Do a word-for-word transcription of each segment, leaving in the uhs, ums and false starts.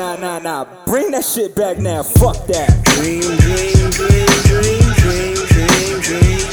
nah, nah, nah. Bring that shit back now. Fuck that. Dream, dream, dream, dream, dream, dream, dream.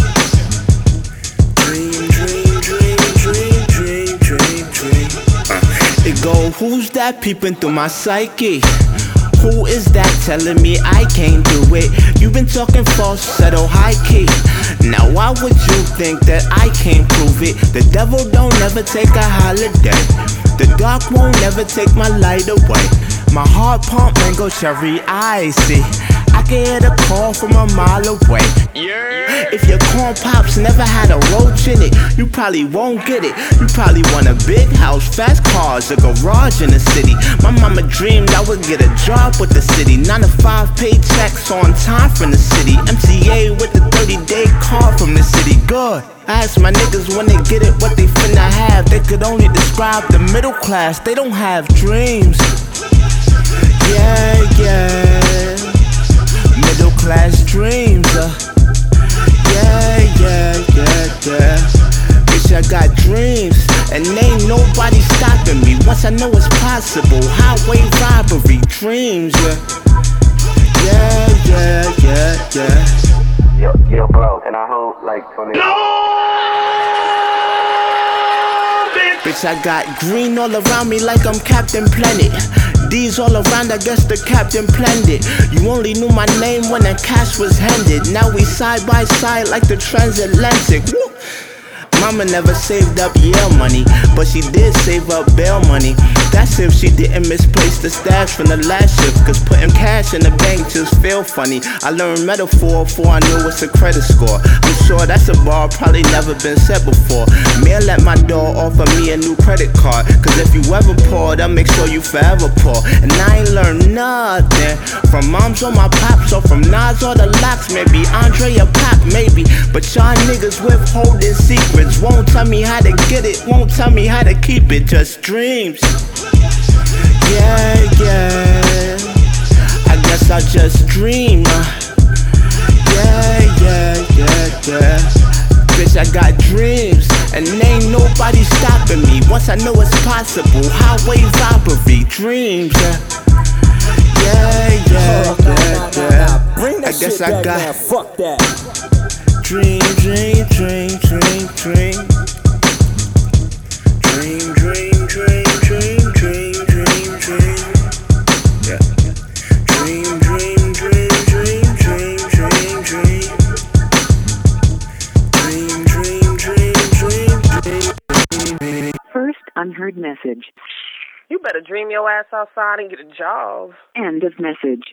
Dream, dream, dream, dream, dream, dream, dream. Uh, it go, who's that peeping through my psyche? Who is that telling me I can't do it? You've been talking falsetto, high key. Now why would you think that I can't prove it? The devil don't ever take a holiday. The dark won't never take my light away. My heart pump, mango cherry icy. I can hear the call from a mile away. Yeah. If your corn pops never had a roach in it, you probably won't get it. You probably want a big house, fast cars, a garage in the city. My mama dreamed I would get a job with the city. Nine to five paychecks on time from the city. M T A with the thirty day card from the city. Good. I ask my niggas when they get it what they finna have. They could only describe the middle class. They don't have dreams. Yeah, yeah. Middle class dreams, uh. Yeah, yeah, yeah, yeah. Bitch, I got dreams, and ain't nobody stopping me. Once I know it's possible, highway robbery, dreams, yeah. Yeah, yeah, yeah, yeah. Yo, yo, bro, and I hope, like, Tony. No! Bitch, I got green all around me like I'm Captain Planet. D's all around, I guess the captain planned it. You only knew my name when the cash was handed. Now we side by side like the transatlantic. Woo. Mama never saved up Yale money, but she did save up bail money. That's if she didn't misplace the stash from the last shift, cause putting cash in the bank just feel funny. I learned metaphor before I knew what's a credit score. I'm sure that's a bar probably never been said before. Mail at my door, offer me a new credit card, cause if you ever poor, they'll make sure you forever poor. And I ain't learned nothing from moms or my pops, or from Nas or the Locks, maybe Andre or Pop, maybe. But y'all niggas withholding secrets, won't tell me how to get it, won't tell me how to keep it, just dreams. Yeah, yeah, I guess I just dream. uh. Yeah, yeah, yeah, yeah. Bitch, I got dreams, and ain't nobody stopping me. Once I know it's possible, highway robbery, dreams. uh. Yeah, yeah, yeah, yeah. Bring that I guess shit I back got now. Fuck that. Dream, dream, dream, dream, dream. Dream, dream, dream, dream, dream, dream, dream. Yeah. Dream, dream, dream, dream, dream, dream, dream. Dream, dream, dream, dream, dream, dream. First unheard message. You better dream your ass outside and get a job. End of message.